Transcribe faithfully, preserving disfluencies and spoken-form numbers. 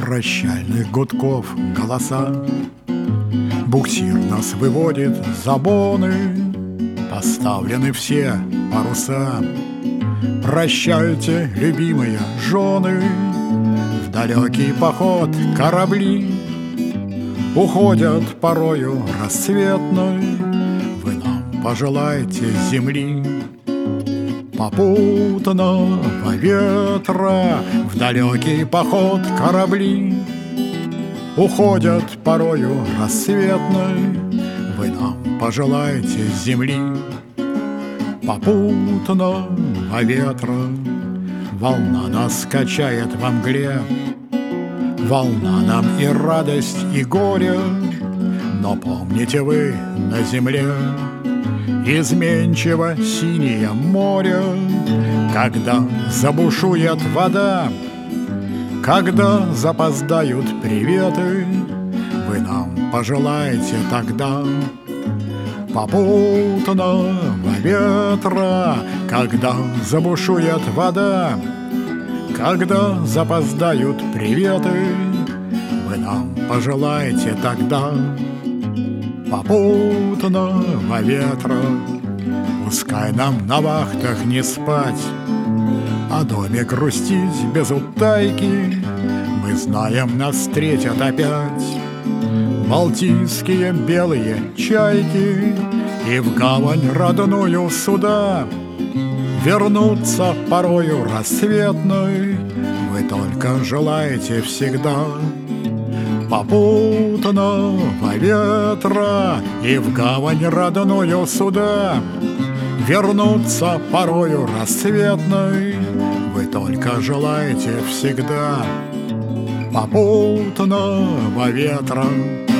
прощальных гудков голоса. Буксир нас выводит за боны, поставлены все паруса. Прощайте, любимые жены, в далекий поход корабли уходят порою рассветной. Вы нам пожелайте земли. Попутного ветра в далекий поход корабли уходят порою рассветной. Вы нам пожелайте земли. Попутного ветра волна нас качает во мгле. Волна нам и радость, и горе, но помните вы на земле изменчиво синее море, когда забушует вода, когда запоздают приветы. Вы нам пожелаете тогда попутного ветра, когда забушует вода, когда запоздают приветы. Вы нам пожелаете тогда попутного ветра. Пускай нам на вахтах не спать, о доме грустить без утайки. Мы знаем, нас встретят опять балтийские белые чайки, и в гавань родную суда вернуться порою рассветной. Вы только желаете всегда попутного ветра и в гавань родную суда вернуться порою рассветной. Вы только желаете всегда попутного ветра.